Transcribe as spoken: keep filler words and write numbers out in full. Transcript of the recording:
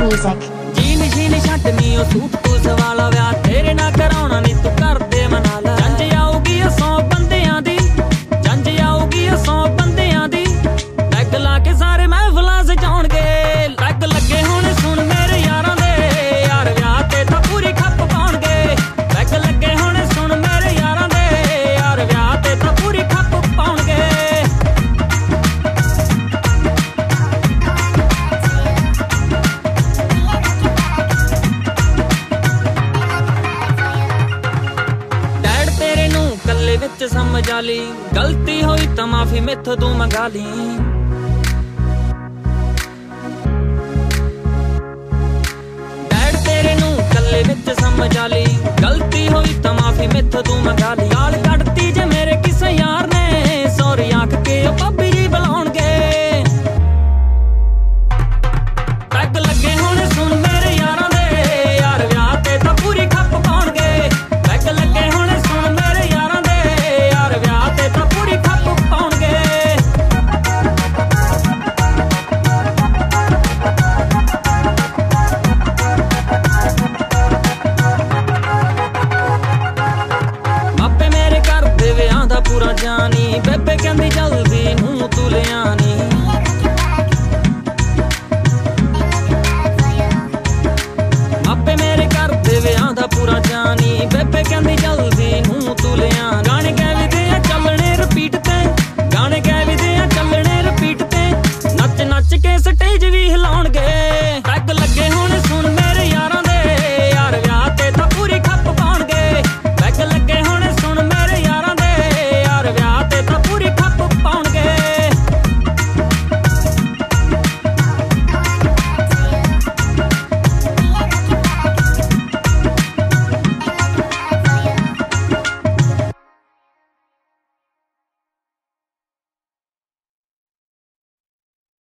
music. Gene शीन छटनी ओ suit तू सवाला व्याह तेरे ना कराउणा नी तू कर दे मना ला। जंज आऊगी सौ बंदियां दी, जंज आऊगी सौ बंदियां दी, पैग ला के सारे महफिलां सजाउणगे। पैग लगे हुण सुण मेरे यारां दे, यार व्याह ते तां पूरी खप पाउणगे। पैग लगे हुण सुण मेरे यारां दे, यार व्याह ते तां पूरी खप पाउणगे। विच समझ आली गलती होई तां माफी मेथों तू मंगा ली। डैड तेरे नूं कल्ले विच समझ आली गलती होई तां माफी मेथों तू मंगा ली।